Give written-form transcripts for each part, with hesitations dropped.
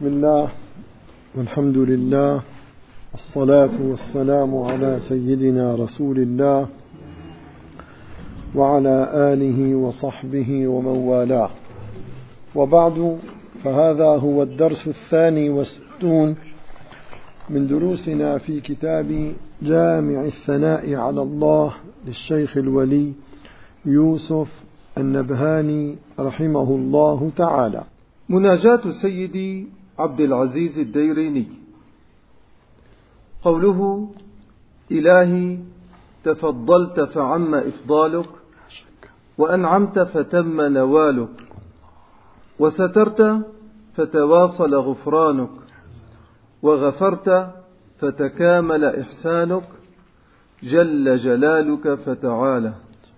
بسم الله والحمد لله، الصلاة والسلام على سيدنا رسول الله وعلى آله وصحبه ومن والاه، وبعد، فهذا هو الدرس 62 من دروسنا في كتاب جامع الثناء على الله للشيخ الولي يوسف النبهاني رحمه الله تعالى. مناجاة سيدي عبد العزيز الديريني. قوله: إلهي تفضلت فعم إفضالك، وأنعمت فتم نوالك، وسترت فتواصل غفرانك، وغفرت فتكامل إحسانك، جل جلالك فتعالى،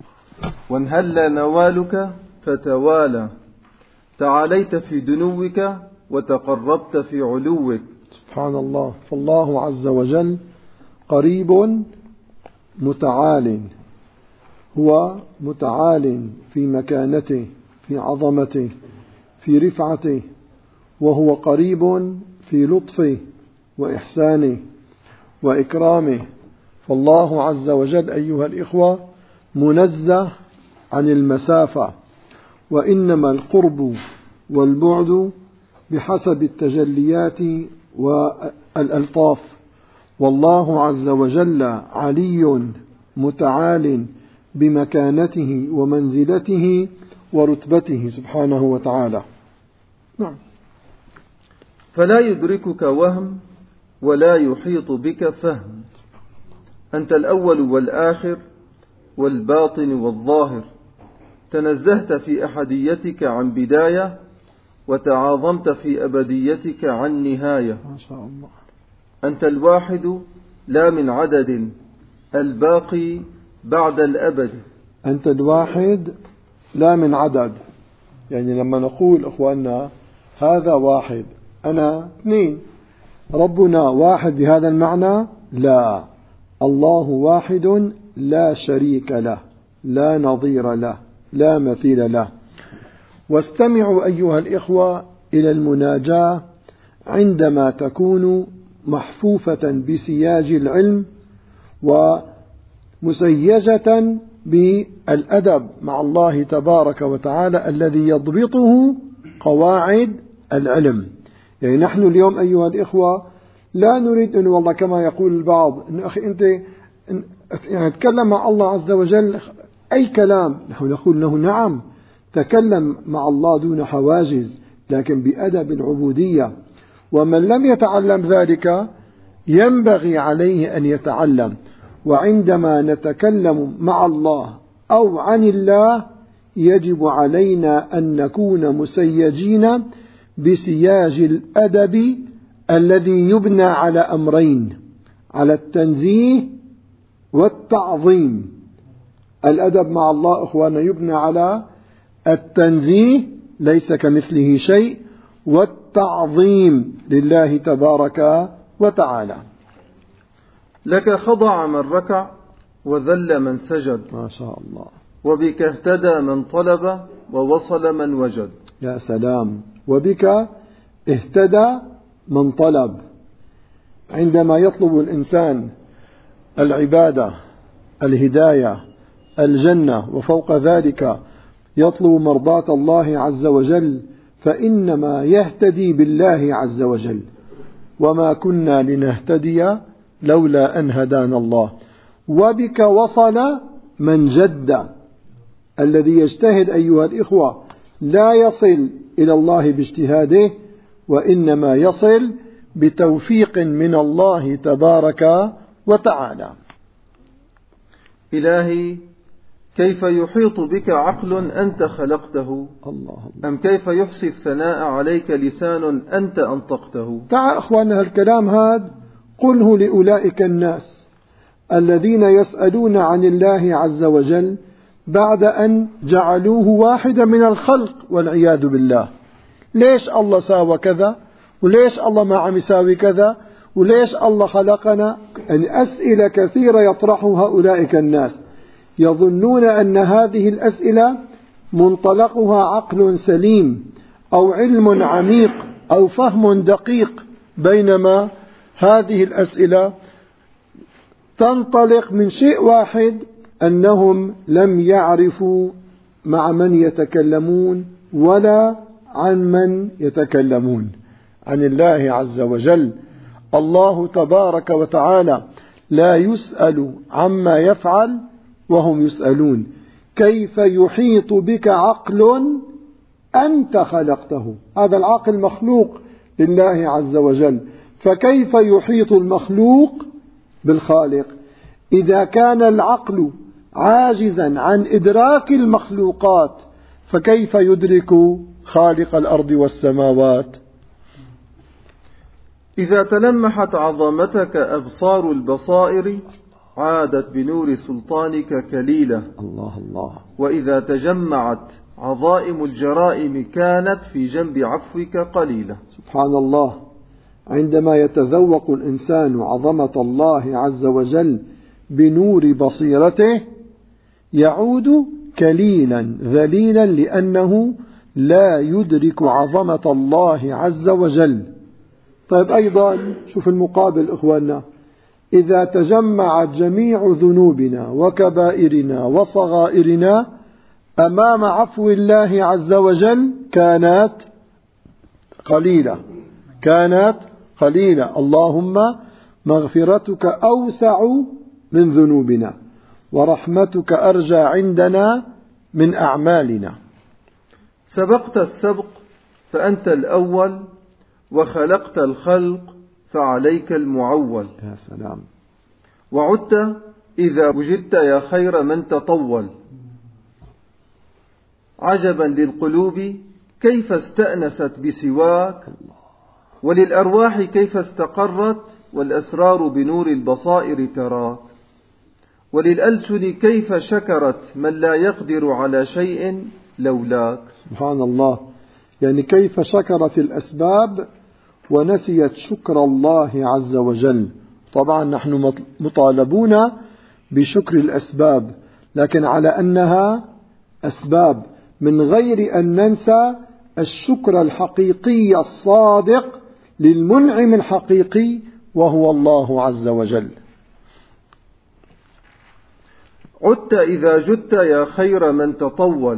وانهل نوالك فتوالى، تعاليت في دنوك وتقربت في علوك. سبحان الله. فالله عز وجل قريب متعال، هو متعال في مكانته، في عظمته، في رفعته، وهو قريب في لطفه وإحسانه وإكرامه. فالله عز وجل أيها الإخوة منزه عن المسافة، وإنما القرب والبعد بحسب التجليات والألطاف، والله عز وجل علي متعال بمكانته ومنزلته ورتبته سبحانه وتعالى. نعم. فلا يدركك وهم ولا يحيط بك فهم، أنت الأول والآخر والباطن والظاهر، تنزهت في أحديتك عن بداية، وتعاظمت في أبديتك عن نهاية. ما شاء الله. أنت الواحد لا من عدد، الباقي بعد الأبد. أنت الواحد لا من عدد، يعني لما نقول أخواننا هذا واحد، أنا اثنين، ربنا واحد بهذا المعنى؟ لا، الله واحد لا شريك له، لا نظير له، لا مثيل له. واستمعوا أيها الإخوة إلى المناجاة عندما تكون محفوفة بسياج العلم ومسيجة بالأدب مع الله تبارك وتعالى الذي يضبطه قواعد العلم. يعني نحن اليوم أيها الإخوة لا نريد أن والله كما يقول البعض أن أخي أنت يعني تكلم مع الله عز وجل أي كلام، نحن نقول له نعم، تكلم مع الله دون حواجز، لكن بأدب العبودية. ومن لم يتعلم ذلك ينبغي عليه أن يتعلم. وعندما نتكلم مع الله أو عن الله يجب علينا أن نكون مسيجين بسياج الأدب الذي يبنى على أمرين: على التنزيه والتعظيم. الأدب مع الله أخوانا يبنى على التنزيه، ليس كمثله شيء، والتعظيم لله تبارك وتعالى. لك خضع من ركع وذل من سجد، ما شاء الله. وبك اهتدى من طلب ووصل من وجد. يا سلام. وبك اهتدى من طلب. عندما يطلب الإنسان العبادة، الهداية، الجنة، وفوق ذلك يطلب مرضاة الله عز وجل، فإنما يهتدي بالله عز وجل. وما كنا لنهتدي لولا أن هدانا الله. وبك وصل من جد. الذي يجتهد أيها الإخوة لا يصل إلى الله باجتهاده، وإنما يصل بتوفيق من الله تبارك وتعالى. إلهي كيف يحيط بك عقل أنت خلقته؟ الله. أم كيف يحصي الثناء عليك لسان أنت أنطقته؟ تعال أخواننا، الكلام هذا قله لأولئك الناس الذين يسألون عن الله عز وجل بعد أن جعلوه واحدا من الخلق والعياذ بالله. ليش الله ساوى كذا؟ وليش الله ما عم يساوي كذا؟ وليش الله خلقنا؟ يعني أسئلة كثيرة يطرحها أولئك الناس، يظنون أن هذه الأسئلة منطلقها عقل سليم أو علم عميق أو فهم دقيق، بينما هذه الأسئلة تنطلق من شيء واحد، أنهم لم يعرفوا مع من يتكلمون ولا عن من يتكلمون. عن الله عز وجل. الله تبارك وتعالى لا يسأل عما يفعل وهم يسألون. كيف يحيط بك عقل أنت خلقته؟ هذا العقل مخلوق لله عز وجل، فكيف يحيط المخلوق بالخالق؟ إذا كان العقل عاجزا عن إدراك المخلوقات، فكيف يدرك خالق الأرض والسماوات؟ إذا تلمحت عظمتك أبصار البصائر عادت بنور سلطانك كليلة. الله الله. وإذا تجمعت عظائم الجرائم كانت في جنب عفوك قليلة. سبحان الله. عندما يتذوق الإنسان عظمة الله عز وجل بنور بصيرته يعود كليلا ذليلا، لأنه لا يدرك عظمة الله عز وجل. طيب أيضا شوف المقابل إخواننا، إذا تجمعت جميع ذنوبنا وكبائرنا وصغائرنا أمام عفو الله عز وجل كانت قليلة، كانت قليلة. اللهم مغفرتك أوسع من ذنوبنا ورحمتك أرجى عندنا من أعمالنا. سبقت السبق فأنت الأول، وخلقت الخلق فعليك المعول. يا سلام. وعدت إذا وجدت يا خير من تطول. عجبا للقلوب كيف استأنست بسواك، وللأرواح كيف استقرت، والأسرار بنور البصائر تراك. وللألسن كيف شكرت من لا يقدر على شيء لولاك. سبحان الله. يعني كيف شكرت الأسباب ونسيت شكر الله عز وجل. طبعا نحن مطالبون بشكر الأسباب، لكن على أنها أسباب، من غير أن ننسى الشكر الحقيقي الصادق للمنعم الحقيقي وهو الله عز وجل. عدت إذا جدت يا خير من تطول.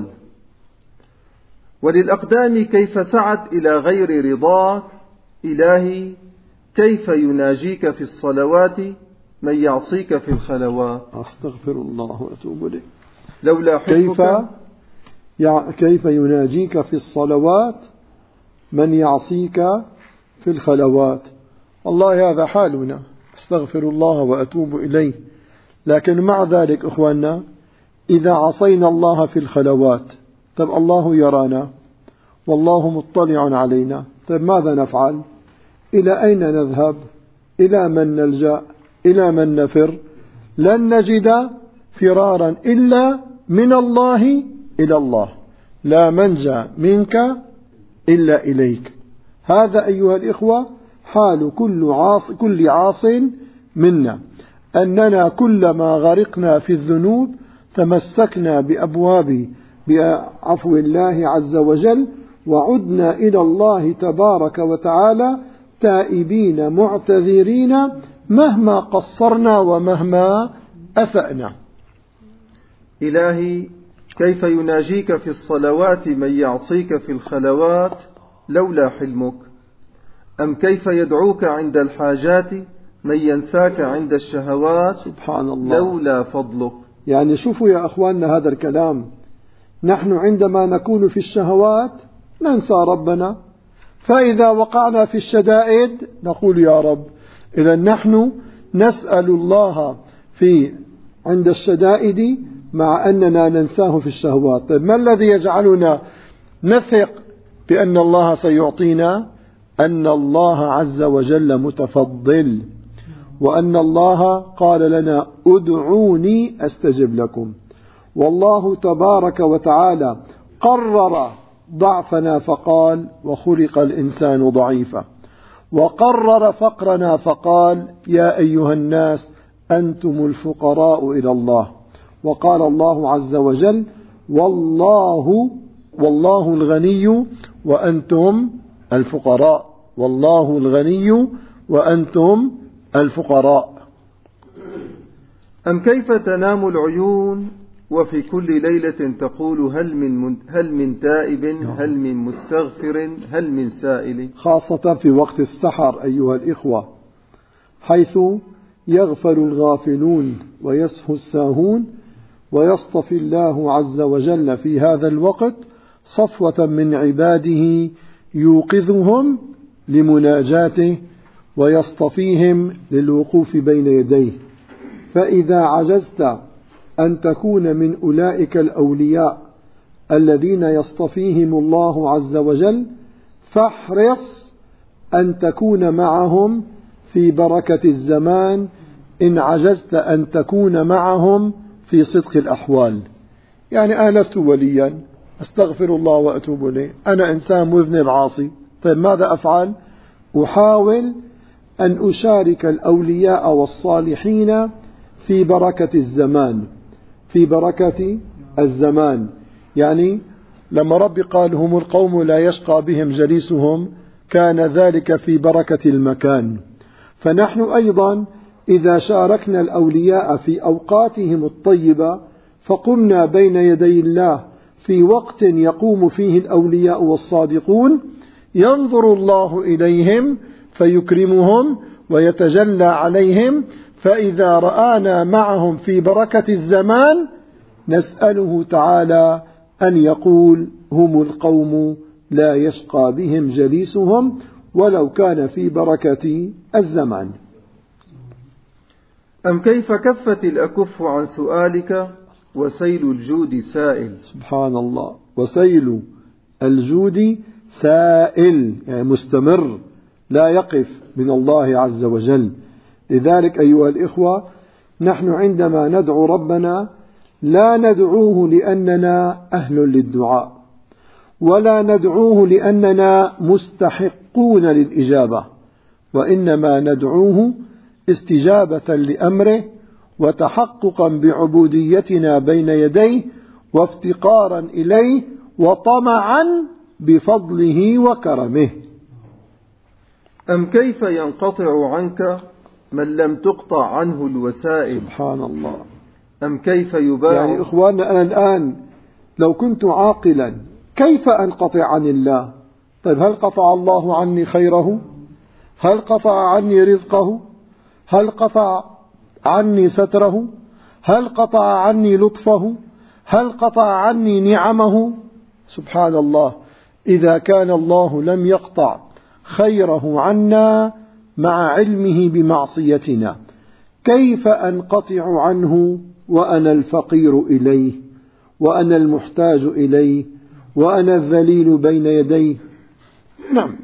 وللأقدام كيف سعت إلى غير رضاك. إلهي كيف يناجيك في الصلوات من يعصيك في الخلوات. أستغفر الله وأتوب إليه. لولا حبك كيف يناجيك في الصلوات من يعصيك في الخلوات. والله هذا حالنا، أستغفر الله وأتوب إليه. لكن مع ذلك إخواننا، إذا عصينا الله في الخلوات، طب الله يرانا والله مطلع علينا، طب ماذا نفعل؟ إلى أين نذهب؟ إلى من نلجأ؟ إلى من نفر؟ لن نجد فرارا إلا من الله إلى الله، لا منجا منك إلا إليك. هذا أيها الإخوة حال كل عاص منا، أننا كلما غرقنا في الذنوب تمسكنا بأبواب بعفو الله عز وجل، وعدنا إلى الله تبارك وتعالى تائبين معتذرين مهما قصرنا ومهما أسأنا. إلهي كيف يناجيك في الصلوات من يعصيك في الخلوات لولا حلمك. أم كيف يدعوك عند الحاجات من ينساك عند الشهوات. سبحان الله. لولا فضلك. يعني شوفوا يا أخواننا هذا الكلام، نحن عندما نكون في الشهوات ننسى ربنا، فإذا وقعنا في الشدائد نقول يا رب. إذا نحن نسأل الله عند الشدائد مع أننا ننساه في الشهوات. طيب ما الذي يجعلنا نثق بأن الله سيعطينا؟ أن الله عز وجل متفضل، وأن الله قال لنا ادعوني أستجب لكم. والله تبارك وتعالى قرر ضعفنا فقال وخلق الإنسان ضعيفا، وقرر فقرنا فقال يا أيها الناس أنتم الفقراء إلى الله. وقال الله عز وجل والله الغني وأنتم الفقراء، والله الغني وأنتم الفقراء. أم كيف تنام العيون وفي كل ليلة تقول هل من تائب، هل من مستغفر، هل من سائل؟ خاصة في وقت السحر أيها الإخوة، حيث يغفل الغافلون ويسهو الساهون، ويصطفي الله عز وجل في هذا الوقت صفوة من عباده يوقظهم لمناجاته ويصطفيهم للوقوف بين يديه. فإذا عجزت أن تكون من أولئك الأولياء الذين يصطفيهم الله عز وجل، فاحرص أن تكون معهم في بركة الزمان إن عجزت أن تكون معهم في صدق الأحوال. يعني أنا لست وليا أستغفر الله وأتوب إليه، أنا إنسان مذنب عاصي، طيب ماذا أفعل؟ أحاول أن أشارك الأولياء والصالحين في بركة الزمان، في بركة الزمان. يعني لما ربي قال هم القوم لا يشقى بهم جليسهم، كان ذلك في بركة المكان. فنحن أيضا إذا شاركنا الأولياء في أوقاتهم الطيبة، فقمنا بين يدي الله في وقت يقوم فيه الأولياء والصادقون، ينظر الله إليهم فيكرمهم ويتجلى عليهم، فإذا رآنا معهم في بركة الزمان نسأله تعالى أن يقول هم القوم لا يشقى بهم جليسهم، ولو كان في بركة الزمان. أم كيف كفت الأكف عن سؤالك وسيل الجود سائل؟ سبحان الله، وسيل الجود سائل، يعني مستمر لا يقف من الله عز وجل. لذلك أيها الإخوة، نحن عندما ندعو ربنا لا ندعوه لأننا أهل للدعاء، ولا ندعوه لأننا مستحقون للإجابة، وإنما ندعوه استجابة لأمره وتحققا بعبوديتنا بين يديه وافتقارا إليه وطمعا بفضله وكرمه. أم كيف ينقطع عنك من لم تقطع عنه الوسائل؟ سبحان الله. أم كيف يباع؟ يعني إخواننا، أنا الآن لو كنت عاقلا كيف أنقطع عن الله؟ طيب هل قطع الله عني خيره؟ هل قطع عني رزقه؟ هل قطع عني ستره؟ هل قطع عني لطفه؟ هل قطع عني نعمه؟ سبحان الله. إذا كان الله لم يقطع خيره عنا مع علمه بمعصيتنا، كيف أنقطع عنه وأنا الفقير إليه، وأنا المحتاج إليه، وأنا الذليل بين يديه؟ نعم.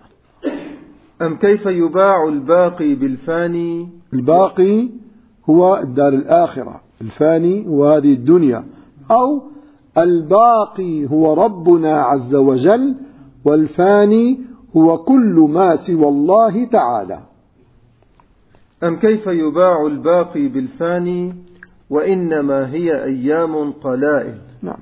أم كيف يباع الباقي بالفاني؟ الباقي هو الدار الآخرة، الفاني هو هذه الدنيا، أو الباقي هو ربنا عز وجل، والفاني هو كل ما سوى الله تعالى. أم كيف يباع الباقي بالفاني وإنما هي أيام قلائل؟ نعم.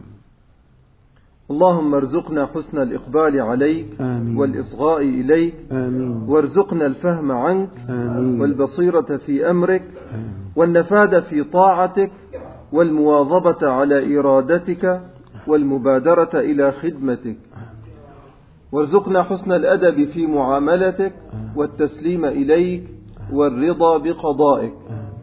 اللهم ارزقنا حسن الإقبال عليك. آمين. والإصغاء إليك. آمين. وارزقنا الفهم عنك. آمين. والبصيرة في أمرك. آمين. والنفاذ في طاعتك، والمواظبة على إرادتك، والمبادرة إلى خدمتك. وارزقنا حسن الأدب في معاملتك، والتسليم إليك، والرضا بقضائك.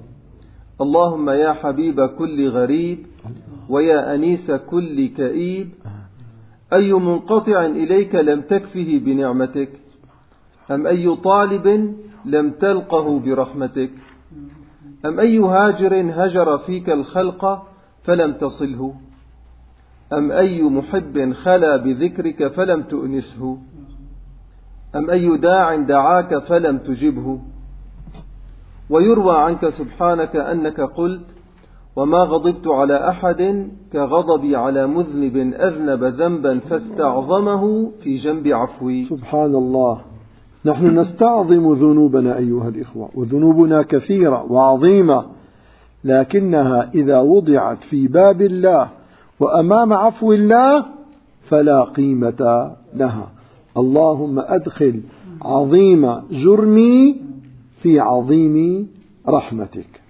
اللهم يا حبيب كل غريب، ويا أنيس كل كئيب، أي منقطع إليك لم تكفه بنعمتك، أم أي طالب لم تلقه برحمتك، أم أي هاجر هجر فيك الخلق فلم تصله، أم أي محب خلا بذكرك فلم تؤنسه، أم أي داع دعاك فلم تجبه. ويروى عنك سبحانك أنك قلت: وما غضبت على أحد كغضبي على مذنب أذنب ذنبا فاستعظمه في جنب عفوي. سبحان الله. نحن نستعظم ذنوبنا أيها الإخوة، وذنوبنا كثيرة وعظيمة، لكنها إذا وضعت في باب الله وأمام عفو الله فلا قيمة لها. اللهم أدخل عظيم جرمي في عظيم رحمتك.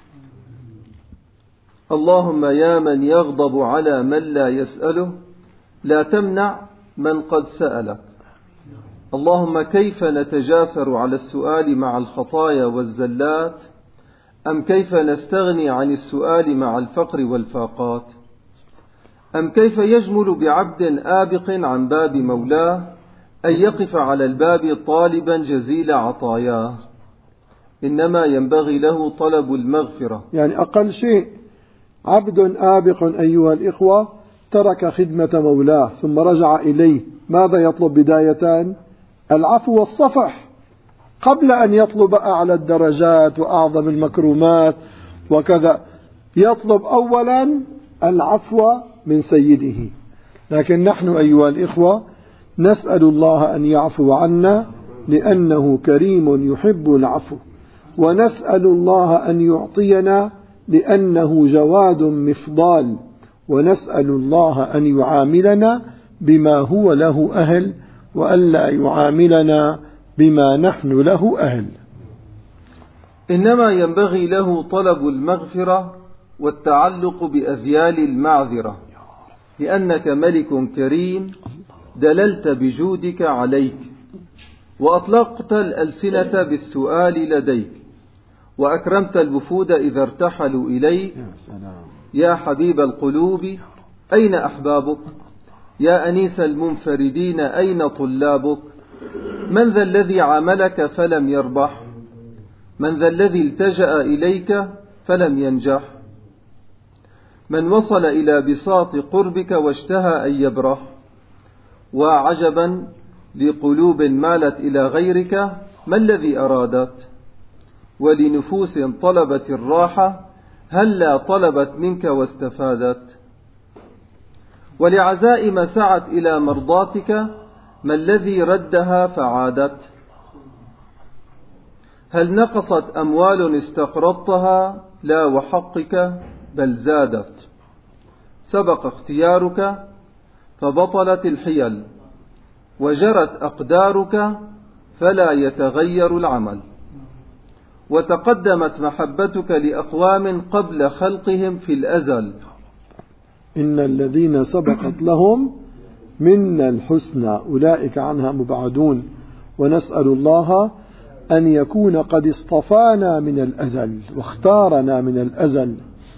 اللهم يا من يغضب على من لا يسأله لا تمنع من قد سألك. اللهم كيف نتجاسر على السؤال مع الخطايا والزلات، أم كيف نستغني عن السؤال مع الفقر والفاقات، أم كيف يجمل بعبد آبق عن باب مولاه أن يقف على الباب طالبا جزيل عطاياه. إنما ينبغي له طلب المغفرة. يعني أقل شيء عبد آبق أيها الإخوة ترك خدمة مولاه ثم رجع إليه، ماذا يطلب بداية؟ العفو والصفح، قبل أن يطلب أعلى الدرجات وأعظم المكرمات وكذا، يطلب أولا العفو من سيده. لكن نحن أيها الإخوة نسأل الله أن يعفو عنا لأنه كريم يحب العفو، ونسأل الله أن يعطينا لأنه جواد مفضال، ونسأل الله أن يعاملنا بما هو له أهل وألا يعاملنا بما نحن له أهل. إنما ينبغي له طلب المغفرة والتعلق بأذيال المعذرة، لأنك ملك كريم دللت بجودك عليك، وأطلقت الألسنة بالسؤال لديك، وأكرمت الوفود إذا ارتحلوا إليك. يا حبيب القلوب أين أحبابك؟ يا أنيس المنفردين أين طلابك؟ من ذا الذي عاملك فلم يربح؟ من ذا الذي التجأ إليك فلم ينجح؟ من وصل إلى بساط قربك واشتهى أن يبرح؟ وعجبا لقلوب مالت إلى غيرك ما الذي أرادت؟ ولنفوس طلبت الراحة هلا طلبت منك واستفادت؟ ولعزائم سعت إلى مرضاتك ما الذي ردها فعادت؟ هل نقصت أموال استقرضتها؟ لا وحقك بل زادت. سبق اختيارك فبطلت الحيل، وجرت أقدارك فلا يتغير العمل، وتقدمت محبتك لأقوام قبل خلقهم في الأزل. إن الذين سبقت لهم منا الحسنى أولئك عنها مبعدون، ونسأل الله أن يكون قد اصطفانا من الأزل واختارنا من الأزل.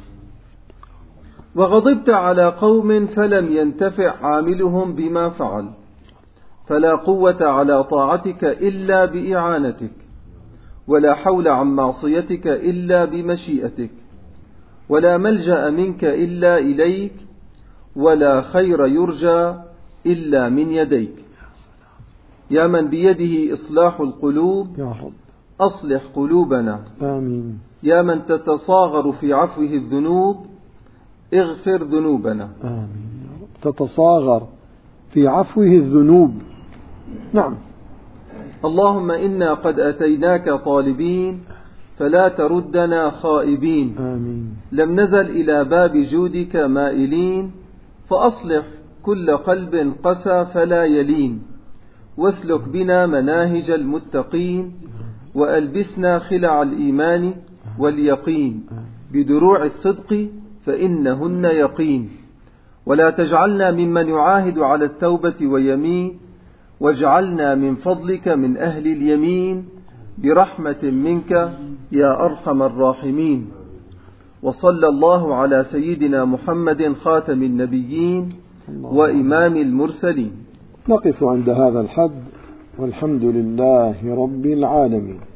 وغضبت على قوم فلم ينتفع عاملهم بما فعل، فلا قوة على طاعتك إلا بإعانتك، ولا حول عن معصيتك إلا بمشيئتك، ولا ملجأ منك إلا إليك، ولا خير يرجى إلا من يديك. يا من بيده إصلاح القلوب يا رب أصلح قلوبنا. آمين. يا من تتصاغر في عفوه الذنوب اغفر ذنوبنا. آمين يا رب. تتصاغر في عفوه الذنوب. نعم. اللهم إنا قد أتيناك طالبين فلا تردنا خائبين. آمين. لم نزل إلى باب جودك مائلين، فأصلح كل قلب قسى فلا يلين، واسلك بنا مناهج المتقين، وألبسنا خلع الإيمان واليقين بدروع الصدق فإنهن يقين، ولا تجعلنا ممن يعاهد على التوبة ويمين، واجعلنا من فضلك من أهل اليمين برحمة منك يا أرحم الراحمين. وصلى الله على سيدنا محمد خاتم النبيين وإمام المرسلين. نقف عند هذا الحد، والحمد لله رب العالمين.